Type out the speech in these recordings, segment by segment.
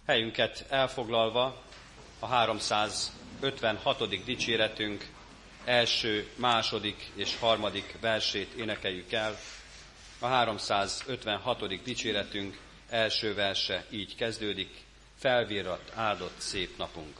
Helyünket elfoglalva a 356. dicséretünk első, második és harmadik versét énekeljük el. A 356. dicséretünk első verse így kezdődik: felvirrat, áldott szép napunk.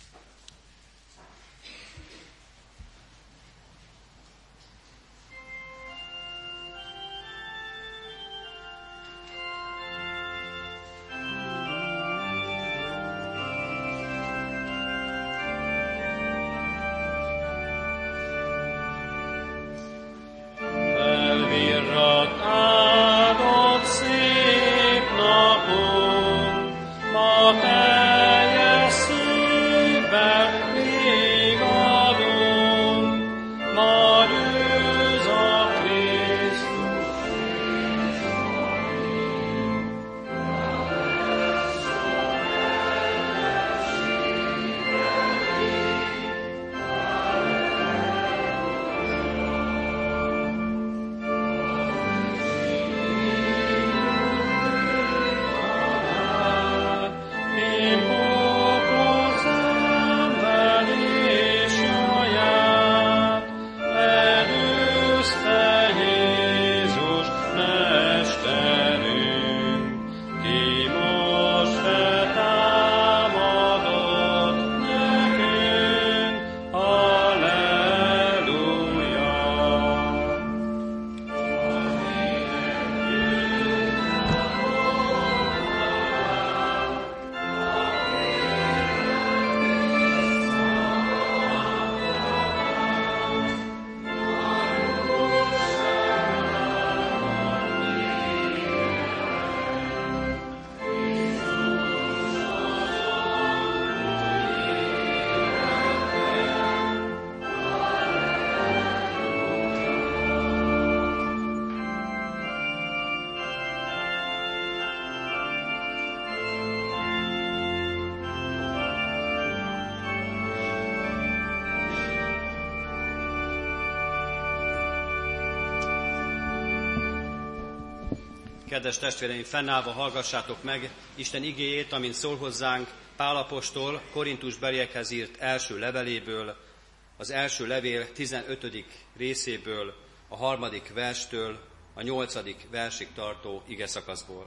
Kedves testvéreim, fennállva hallgassátok meg Isten igéjét, amint szól hozzánk Pál apostol Korintusbeliekhez írt első leveléből, az első levél 15. részéből, a 3. verstől a 8. versig tartó igeszakaszból.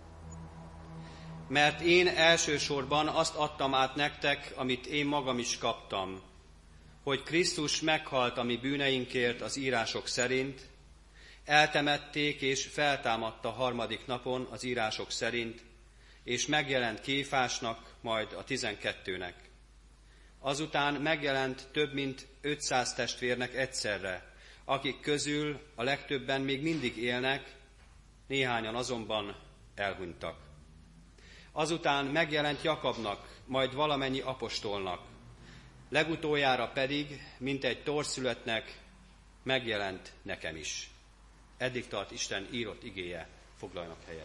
Mert én elsősorban azt adtam át nektek, amit én magam is kaptam, hogy Krisztus meghalt a mi bűneinkért az írások szerint, eltemették és feltámadta harmadik napon az írások szerint, és megjelent Kéfásnak, majd a 12-nek. Azután megjelent több mint 500 testvérnek egyszerre, akik közül a legtöbben még mindig élnek, néhányan azonban elhunytak. Azután megjelent Jakabnak, majd valamennyi apostolnak, legutoljára pedig, mint egy torszülöttnek, megjelent nekem is. Eddig tart Isten írott igéje, foglaljanak helyet.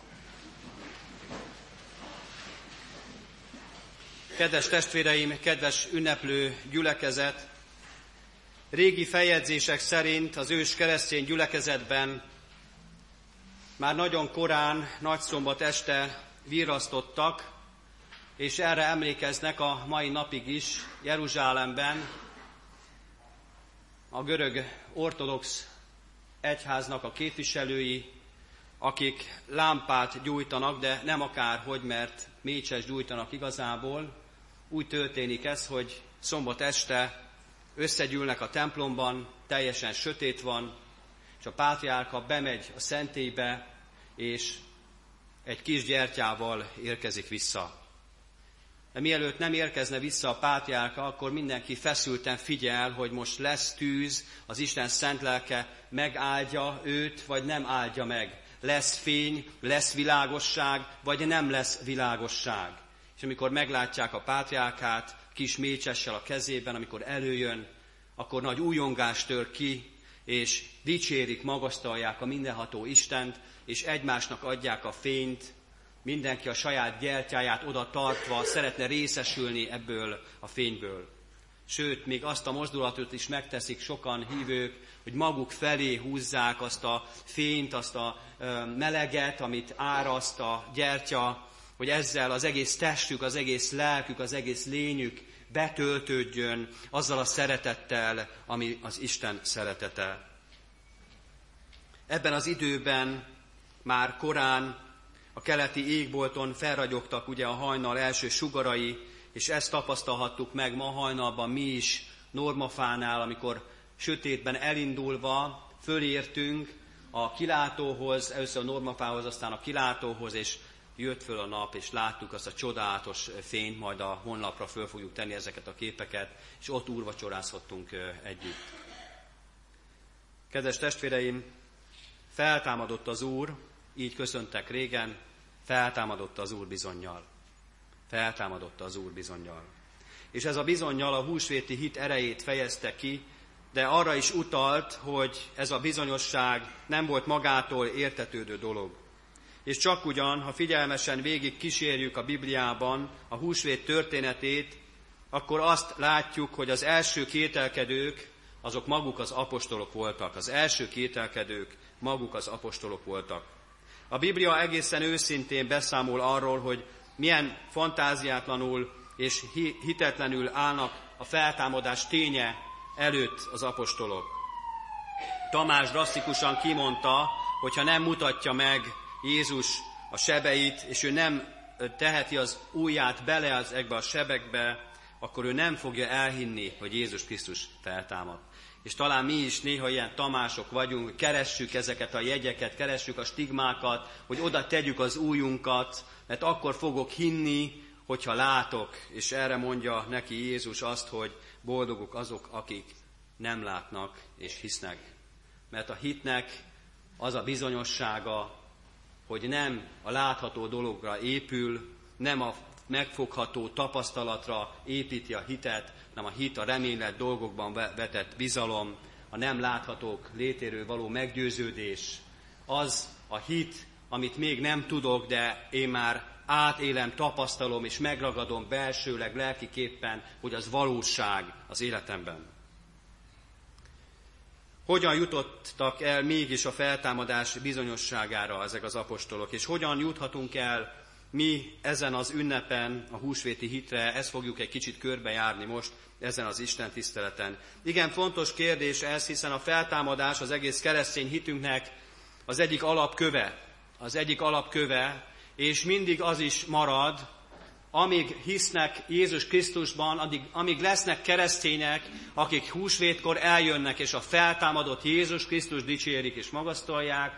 Kedves testvéreim, kedves ünneplő gyülekezet! Régi feljegyzések szerint az ős keresztény gyülekezetben már nagyon korán, nagyszombat este virrasztottak, és erre emlékeznek a mai napig is Jeruzsálemben a görög ortodox egyháznak a képviselői, akik lámpát gyújtanak, de nem akárhogy, mert mécses gyújtanak igazából. Úgy történik ez, hogy szombat este összegyűlnek a templomban, teljesen sötét van, és a pátriárka bemegy a szentélybe, és egy kis gyertyával érkezik vissza. De mielőtt nem érkezne vissza a pátriárka, akkor mindenki feszülten figyel, hogy most lesz tűz, az Isten szent lelke megáldja őt, vagy nem áldja meg. Lesz fény, lesz világosság, vagy nem lesz világosság. És amikor meglátják a pátriárkát, kis mécsessel a kezében, amikor előjön, akkor nagy újongás tör ki, és dicsérik, magasztalják a mindenható Istent, és egymásnak adják a fényt. Mindenki a saját gyertyáját oda tartva szeretne részesülni ebből a fényből. Sőt, még azt a mozdulatot is megteszik sokan hívők, hogy maguk felé húzzák azt a fényt, azt a meleget, amit áraszt a gyertya, hogy ezzel az egész testük, az egész lelkük, az egész lényük betöltődjön azzal a szeretettel, ami az Isten szeretete. Ebben az időben már korán a keleti égbolton felragyogtak ugye a hajnal első sugarai, és ezt tapasztalhattuk meg ma hajnalban mi is Normafánál, amikor sötétben elindulva fölértünk a kilátóhoz, először a Normafához, aztán a kilátóhoz, és jött föl a nap, és láttuk azt a csodálatos fényt, majd a honlapra föl fogjuk tenni ezeket a képeket, és ott úrvacsorázhattunk együtt. Kedves testvéreim, feltámadott az Úr, így köszöntek régen, feltámadott az Úr bizonnyal. Feltámadott az Úr bizonnyal. És ez a bizonnyal a húsvéti hit erejét fejezte ki, de arra is utalt, hogy ez a bizonyosság nem volt magától értetődő dolog. És csak ugyan, ha figyelmesen végig kísérjük a Bibliában a húsvét történetét, akkor azt látjuk, hogy az első kételkedők, azok maguk az apostolok voltak. Az első kételkedők maguk az apostolok voltak. A Biblia egészen őszintén beszámol arról, hogy milyen fantáziátlanul és hitetlenül állnak a feltámadás ténye előtt az apostolok. Tamás drasztikusan kimondta, hogyha nem mutatja meg Jézus a sebeit, és ő nem teheti az ujját bele ezekbe a sebekbe, akkor ő nem fogja elhinni, hogy Jézus Krisztus feltámad. És talán mi is néha ilyen Tamások vagyunk, keressük ezeket a jegyeket, keressük a stigmákat, hogy oda tegyük az ujjunkat, mert akkor fogok hinni, hogyha látok. És erre mondja neki Jézus azt, hogy boldogok azok, akik nem látnak és hisznek. Mert a hitnek az a bizonyossága, hogy nem a látható dologra épül, nem a megfogható tapasztalatra építi a hitet, hanem a hit a reményelt dolgokban vetett bizalom, a nem láthatók létéről való meggyőződés. Az a hit, amit még nem tudok, de én már átélem, tapasztalom és megragadom belsőleg, lelkiképpen, hogy az valóság az életemben. Hogyan jutottak el mégis a feltámadás bizonyosságára ezek az apostolok, és hogyan juthatunk el mi ezen az ünnepen a húsvéti hitre, ezt fogjuk egy kicsit körbejárni most ezen az Isten tiszteleten. Igen, fontos kérdés ez, hiszen a feltámadás az egész keresztény hitünknek az egyik alapköve, és mindig az is marad, amíg hisznek Jézus Krisztusban, amíg lesznek keresztények, akik húsvétkor eljönnek, és a feltámadott Jézus Krisztus dicsérik és magasztalják,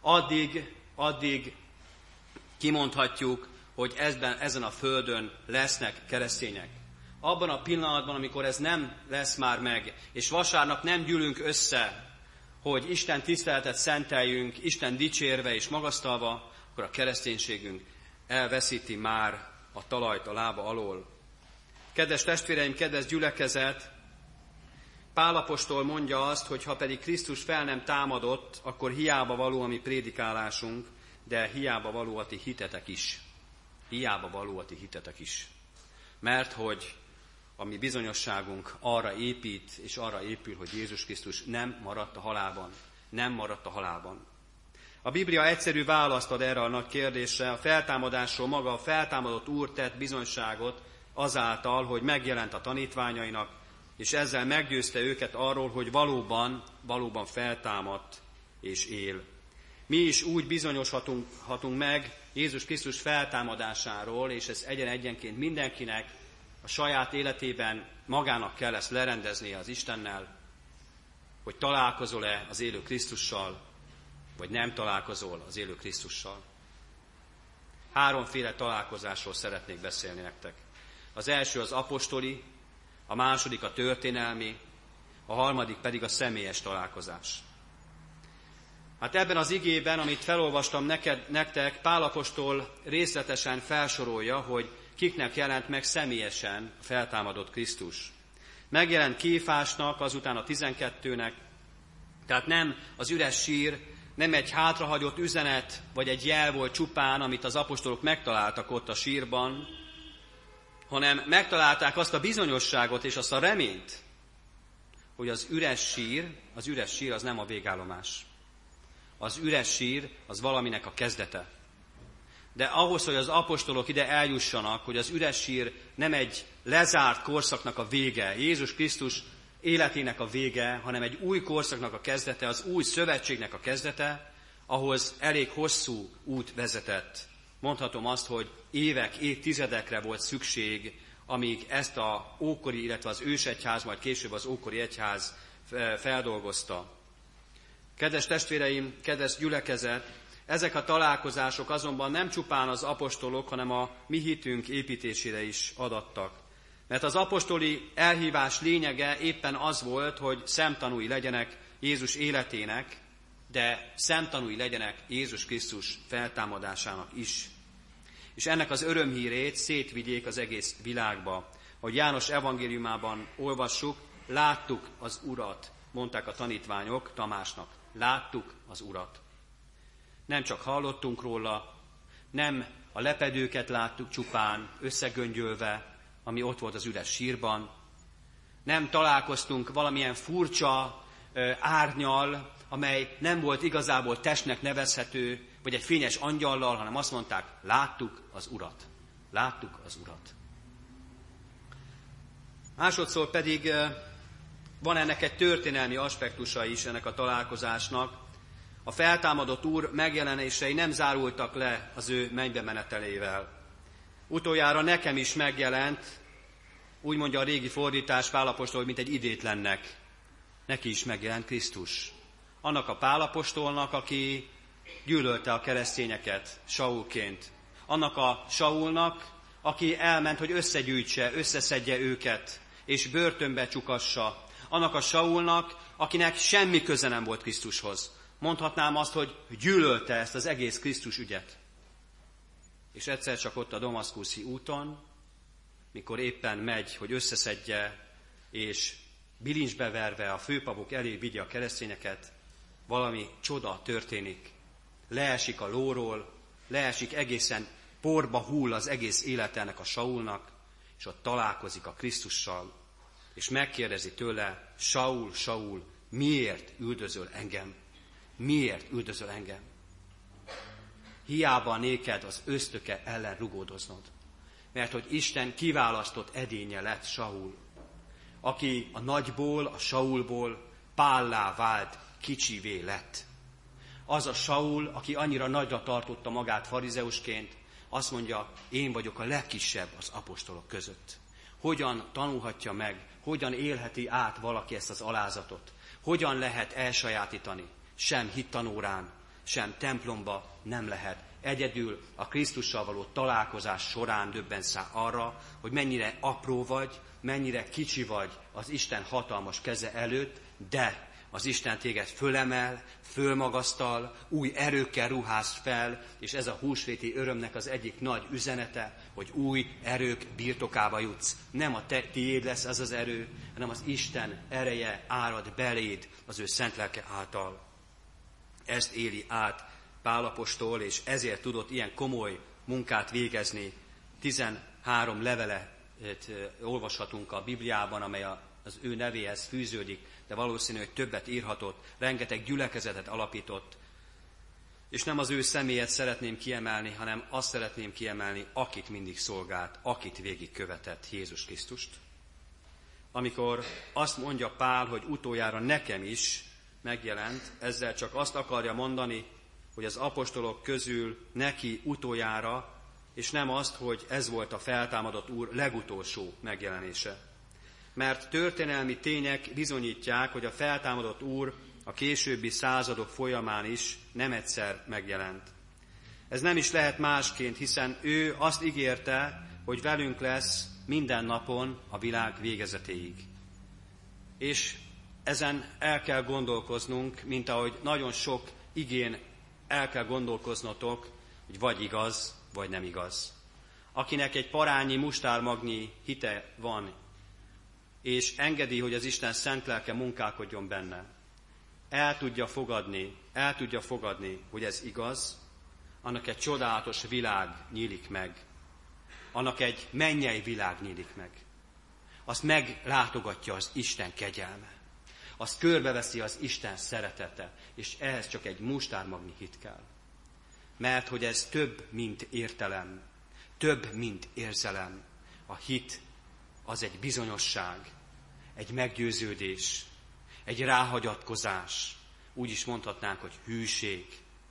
addig kimondhatjuk, hogy ezen a földön lesznek keresztények. Abban a pillanatban, amikor ez nem lesz már meg, és vasárnap nem gyűlünk össze, hogy Isten tiszteletet szenteljünk, Isten dicsérve és magasztalva, akkor a kereszténységünk elveszíti már a talajt a lába alól. Kedves testvéreim, kedves gyülekezet, Pál apostol mondja azt, hogy ha pedig Krisztus fel nem támadott, akkor hiába való a mi prédikálásunk, de hiába való a ti hitetek is. Hiába való a ti hitetek is. Mert hogy a mi bizonyosságunk arra épít, és arra épül, hogy Jézus Krisztus nem maradt a halálban. Nem maradt a halálban. A Biblia egyszerű választ ad erre a nagy kérdésre. A feltámadásról maga a feltámadott Úr tett bizonyságot azáltal, hogy megjelent a tanítványainak, és ezzel meggyőzte őket arról, hogy valóban feltámadt és él. Mi is úgy bizonyoshatunk meg Jézus Krisztus feltámadásáról, és ez egyenként mindenkinek a saját életében magának kell ezt lerendeznie az Istennel, hogy találkozol-e az élő Krisztussal, vagy nem találkozol az élő Krisztussal. 3 találkozásról szeretnék beszélni nektek. Az első az apostoli, a második a történelmi, a harmadik pedig a személyes találkozás. Hát ebben az igében, amit felolvastam nektek, Pál apostol részletesen felsorolja, hogy kiknek jelent meg személyesen a feltámadott Krisztus. Megjelent Kéfásnak, azután a 12-nek, tehát nem az üres sír, nem egy hátrahagyott üzenet, vagy egy jel volt csupán, amit az apostolok megtaláltak ott a sírban, hanem megtalálták azt a bizonyosságot és azt a reményt, hogy az üres sír az nem a végállomás. Az üres sír az valaminek a kezdete. De ahhoz, hogy az apostolok ide eljussanak, hogy az üres sír nem egy lezárt korszaknak a vége, Jézus Krisztus életének a vége, hanem egy új korszaknak a kezdete, az új szövetségnek a kezdete, ahhoz elég hosszú út vezetett. Mondhatom azt, hogy évek, évtizedekre volt szükség, amíg ezt az ókori, illetve az ősegyház, majd később az ókori egyház feldolgozta. Kedves testvéreim, kedves gyülekezet, ezek a találkozások azonban nem csupán az apostolok, hanem a mi hitünk építésére is adattak. Mert az apostoli elhívás lényege éppen az volt, hogy szemtanúi legyenek Jézus életének, de szemtanúi legyenek Jézus Krisztus feltámadásának is. És ennek az örömhírét szétvigyék az egész világba. Ahogy János evangéliumában olvassuk, láttuk az Urat, mondták a tanítványok Tamásnak. Láttuk az Urat. Nem csak hallottunk róla, nem a lepedőket láttuk csupán összegöngyölve, ami ott volt az üres sírban. Nem találkoztunk valamilyen furcsa árnnyal, amely nem volt igazából testnek nevezhető, vagy egy fényes angyallal, hanem azt mondták, láttuk az Urat. Láttuk az Urat. Másodszor pedig van ennek egy történelmi aspektusa is ennek a találkozásnak. A feltámadott Úr megjelenései nem zárultak le az ő mennybe menetelével. Utoljára nekem is megjelent, úgy mondja a régi fordítás Pál apostol, mint egy idétlennek. Neki is megjelent Krisztus. Annak a Pál apostolnak, aki gyűlölte a keresztényeket Saulként. Annak a Saulnak, aki elment, hogy összegyűjtse, összeszedje őket, és börtönbe csukassa. Annak a Saulnak, akinek semmi köze nem volt Krisztushoz. Mondhatnám azt, hogy gyűlölte ezt az egész Krisztus ügyet. És egyszer csak ott a damaszkuszi úton, mikor éppen megy, hogy összeszedje, és bilincsbe verve a főpapok elé vigye a keresztényeket, valami csoda történik. Leesik a lóról, leesik egészen porba hull az egész életének a Saulnak, és ott találkozik a Krisztussal, és megkérdezi tőle, Saul, Saul, miért üldözöl engem? Miért üldözöl engem? Hiába néked az ösztöke ellen rugódoznod. Mert hogy Isten kiválasztott edénye lett Saul, aki a nagyból, a Saulból Pállá vált, kicsivé lett. Az a Saul, aki annyira nagyra tartotta magát farizeusként, azt mondja, én vagyok a legkisebb az apostolok között. Hogyan tanulhatja meg, hogyan élheti át valaki ezt az alázatot? Hogyan lehet elsajátítani? Sem hittanórán, sem templomba nem lehet. Egyedül a Krisztussal való találkozás során döbbensz rá arra, hogy mennyire apró vagy, mennyire kicsi vagy az Isten hatalmas keze előtt, de az Isten téged fölemel, fölmagasztal, új erőkkel ruház fel, és ez a húsvéti örömnek az egyik nagy üzenete, hogy új erők birtokába jutsz. Nem a tiéd lesz ez az erő, hanem az Isten ereje árad beléd az ő szent lelke által. Ezt éli át Pál apostol, és ezért tudott ilyen komoly munkát végezni. 13 levelet olvashatunk a Bibliában, amely az ő nevéhez fűződik, de valószínű, hogy többet írhatott, rengeteg gyülekezetet alapított. És nem az ő személyet szeretném kiemelni, hanem azt szeretném kiemelni, akit mindig szolgált, akit végigkövetett, Jézus Krisztust. Amikor azt mondja Pál, hogy utoljára nekem is megjelent, ezzel csak azt akarja mondani, hogy az apostolok közül neki utoljára, és nem azt, hogy ez volt a feltámadott Úr legutolsó megjelenése. Mert történelmi tények bizonyítják, hogy a feltámadott Úr a későbbi századok folyamán is nem egyszer megjelent. Ez nem is lehet másként, hiszen ő azt ígérte, hogy velünk lesz minden napon a világ végezetéig. És ezen el kell gondolkoznunk, mint ahogy nagyon sok igén el kell gondolkoznotok, hogy vagy igaz, vagy nem igaz. Akinek egy parányi mustármagnyi hite van, és engedi, hogy az Isten szent lelke munkálkodjon benne, el tudja fogadni, hogy ez igaz, annak egy csodálatos világ nyílik meg, annak egy mennyei világ nyílik meg. Azt meglátogatja az Isten kegyelme, azt körbeveszi az Isten szeretete, és ehhez csak egy mustármagnyi hit kell. mert hogy ez több, mint értelem, több, mint érzelem. A hit az egy bizonyosság, egy meggyőződés, egy ráhagyatkozás. Úgy is mondhatnánk, hogy hűség.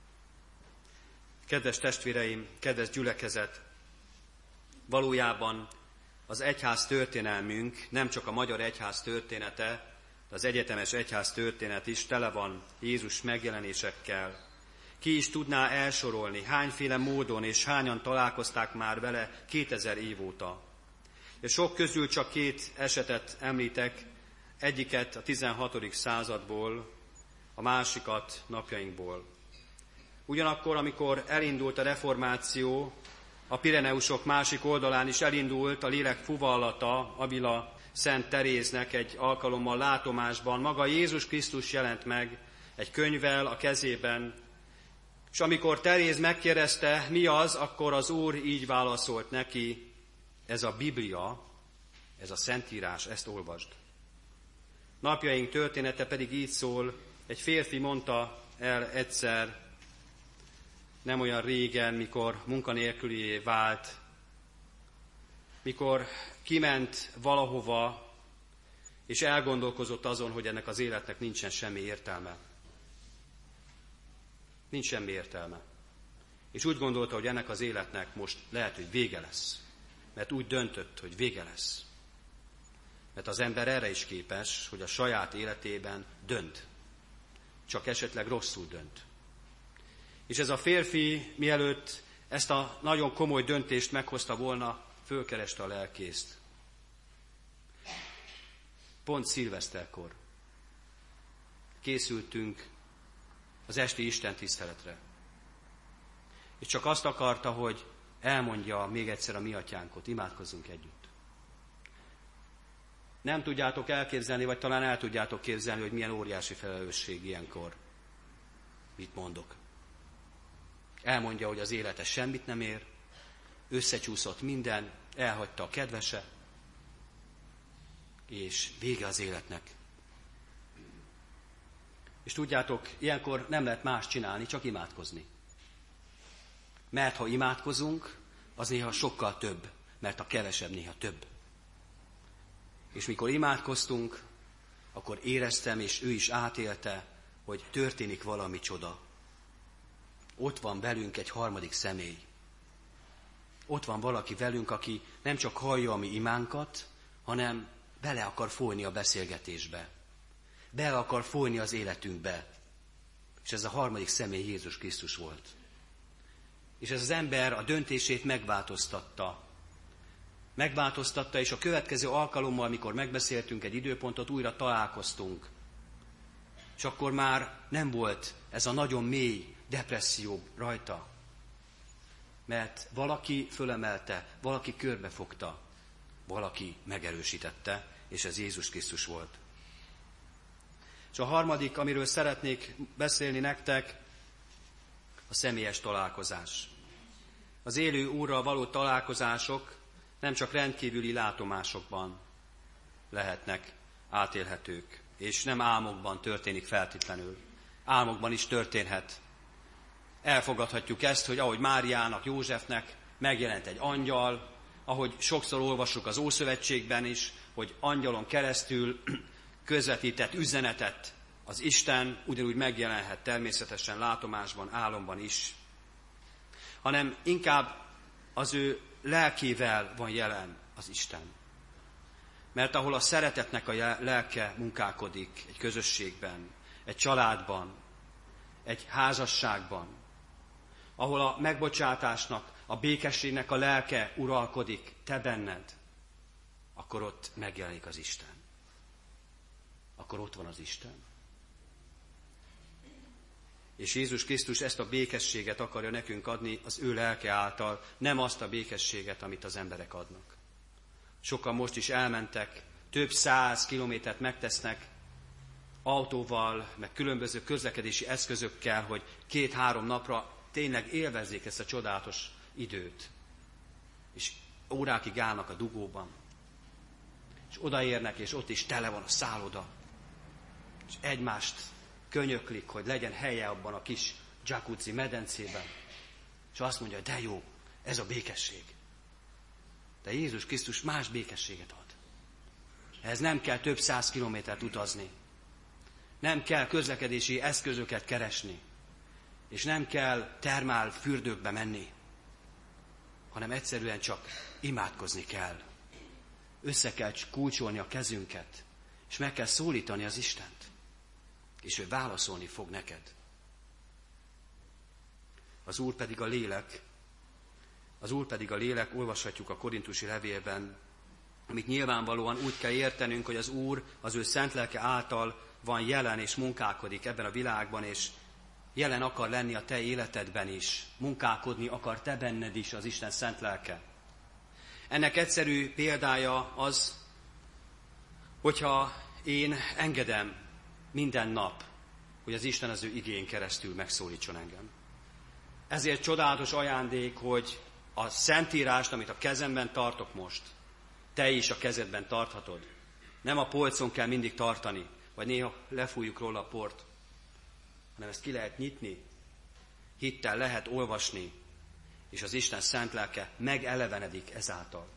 Kedves testvéreim, kedves gyülekezet, valójában az egyház történelmünk, nem csak a magyar egyház története, de az egyetemes egyház történet is tele van Jézus megjelenésekkel. Ki is tudná elsorolni, hányféle módon és hányan találkozták már vele 2000 év óta. És sok közül csak 2 esetet említek, egyiket a 16. századból, a másikat napjainkból. Ugyanakkor, amikor elindult a reformáció, a Pireneusok másik oldalán is elindult a lélek fuvallata, Avila Szent Teréznek egy alkalommal látomásban. Maga Jézus Krisztus jelent meg egy könyvvel a kezében, és amikor Teréz megkérdezte, mi az, akkor az Úr így válaszolt neki, ez a Biblia, ez a Szentírás, ezt olvasd. Napjaink története pedig így szól, egy férfi mondta el egyszer, nem olyan régen, mikor munkanélkülié vált, mikor kiment valahova, és elgondolkozott azon, hogy ennek az életnek nincsen semmi értelme. Nincs semmi értelme. És úgy gondolta, hogy ennek az életnek most lehet, hogy vége lesz. Mert úgy döntött, hogy vége lesz. Mert az ember erre is képes, hogy a saját életében dönt. Csak esetleg rosszul dönt. És ez a férfi, mielőtt ezt a nagyon komoly döntést meghozta volna, fölkereste a lelkészt. Pont szilveszterkor készültünk az esti istentiszteletre. És csak azt akarta, hogy elmondja még egyszer a mi atyánkot, imádkozzunk együtt. Nem tudjátok elképzelni, vagy talán el tudjátok képzelni, hogy milyen óriási felelősség ilyenkor. Mit mondok? Elmondja, hogy az élete semmit nem ér, összecsúszott minden, elhagyta a kedvese, és vége az életnek. És tudjátok, ilyenkor nem lehet más csinálni, csak imádkozni. Mert ha imádkozunk, az néha sokkal több, mert a kevesebb néha több. És mikor imádkoztunk, akkor éreztem, és ő is átélte, hogy történik valami csoda. Ott van velünk egy harmadik személy. Ott van valaki velünk, aki nem csak hallja a mi imánkat, hanem bele akar folyni a beszélgetésbe. Bele akar folyni az életünkbe. És ez a harmadik személy Jézus Krisztus volt. És ez az ember a döntését megváltoztatta. Megváltoztatta, és a következő alkalommal, amikor megbeszéltünk egy időpontot, újra találkoztunk. És akkor már nem volt ez a nagyon mély depresszió rajta. Mert valaki fölemelte, valaki körbefogta, valaki megerősítette, és ez Jézus Krisztus volt. És a harmadik, amiről szeretnék beszélni nektek, a személyes találkozás. Az élő Úrral való találkozások nem csak rendkívüli látomásokban lehetnek átélhetők, és nem álmokban történik feltétlenül. Álmokban is történhet. Elfogadhatjuk ezt, hogy ahogy Máriának, Józsefnek megjelent egy angyal, ahogy sokszor olvassuk az Ószövetségben is, hogy angyalon keresztül közvetített üzenetet az Isten, ugyanúgy megjelenhet természetesen látomásban, álomban is. Hanem inkább az ő lelkével van jelen az Isten. Mert ahol a szeretetnek a lelke munkálkodik egy közösségben, egy családban, egy házasságban, ahol a megbocsátásnak, a békességnek a lelke uralkodik te benned, akkor ott megjelenik az Isten. Akkor ott van az Isten. És Jézus Krisztus ezt a békességet akarja nekünk adni az ő lelke által, nem azt a békességet, amit az emberek adnak. Sokan most is elmentek, több 100 kilométert megtesznek autóval, meg különböző közlekedési eszközökkel, hogy 2-3 napra tényleg élvezzék ezt a csodálatos időt. És órákig állnak a dugóban. És odaérnek, és ott is tele van a szálloda. És egymást könyöklik, hogy legyen helye abban a kis jacuzzi medencében. És azt mondja, de jó, ez a békesség. De Jézus Krisztus más békességet ad. Ehhez nem kell több 100 kilométert utazni. Nem kell közlekedési eszközöket keresni. És nem kell termál fürdőkbe menni. Hanem egyszerűen csak imádkozni kell. Össze kell kulcsolni a kezünket. És meg kell szólítani az Istent. És ő válaszolni fog neked. Az Úr pedig a lélek. Az Úr pedig a lélek, olvashatjuk a Korintusi levélben, amit nyilvánvalóan úgy kell értenünk, hogy az Úr az ő szent lelke által van jelen és munkálkodik ebben a világban, és jelen akar lenni a te életedben is. Munkálkodni akar te benned is az Isten szent lelke. Ennek egyszerű példája az, hogyha én engedem minden nap, hogy az Isten az ő igéjén keresztül megszólítson engem. Ezért csodálatos ajándék, hogy a Szentírást, amit a kezemben tartok most, te is a kezedben tarthatod. Nem a polcon kell mindig tartani, vagy néha lefújjuk róla a port, hanem ezt ki lehet nyitni, hittel lehet olvasni, és az Isten szent lelke megelevenedik ezáltal.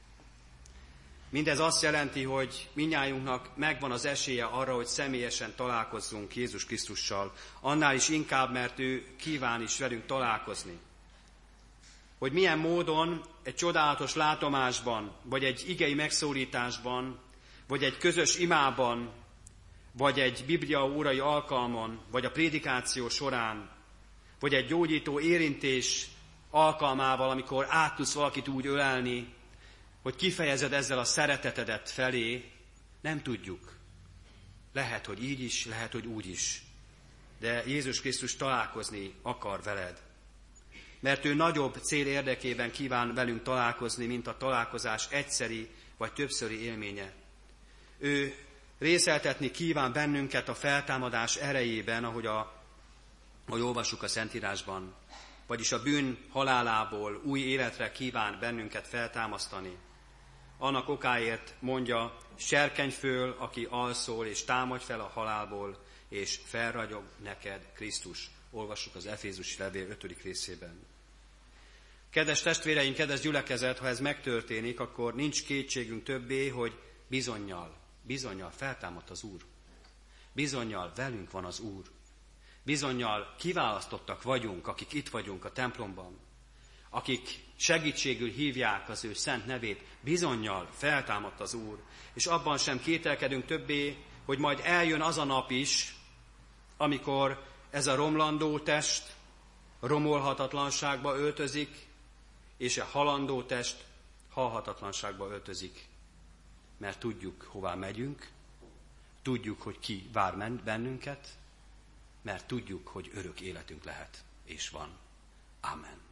Mindez azt jelenti, hogy mindnyájunknak megvan az esélye arra, hogy személyesen találkozzunk Jézus Krisztussal, annál is inkább, mert ő kíván is velünk találkozni. Hogy milyen módon egy csodálatos látomásban, vagy egy igei megszólításban, vagy egy közös imában, vagy egy Biblia órai alkalmon, vagy a prédikáció során, vagy egy gyógyító érintés alkalmával, amikor át tudsz valakit úgy ölelni, hogy kifejezed ezzel a szeretetedet felé, nem tudjuk. Lehet, hogy így is, lehet, hogy úgy is. De Jézus Krisztus találkozni akar veled. Mert ő nagyobb cél érdekében kíván velünk találkozni, mint a találkozás egyszeri vagy többszöri élménye. Ő részeltetni kíván bennünket a feltámadás erejében, ahogy olvassuk a Szentírásban. Vagyis a bűn halálából új életre kíván bennünket feltámasztani. Annak okáért mondja, serkenj föl, aki alszol, és támadj fel a halálból, és felragyog neked Krisztus. Olvassuk az Efézusi levél 5. részében. Kedves testvéreim, kedves gyülekezet, ha ez megtörténik, akkor nincs kétségünk többé, hogy bizonnyal feltámadt az Úr. Bizonnyal velünk van az Úr. Bizonnyal kiválasztottak vagyunk, akik itt vagyunk a templomban, akik segítségül hívják az ő szent nevét, bizonnyal feltámadt az Úr. És abban sem kételkedünk többé, hogy majd eljön az a nap is, amikor ez a romlandó test romolhatatlanságba öltözik, és a halandó test halhatatlanságba öltözik. Mert tudjuk, hová megyünk, tudjuk, hogy ki vár bennünket, mert tudjuk, hogy örök életünk lehet, és van. Amen.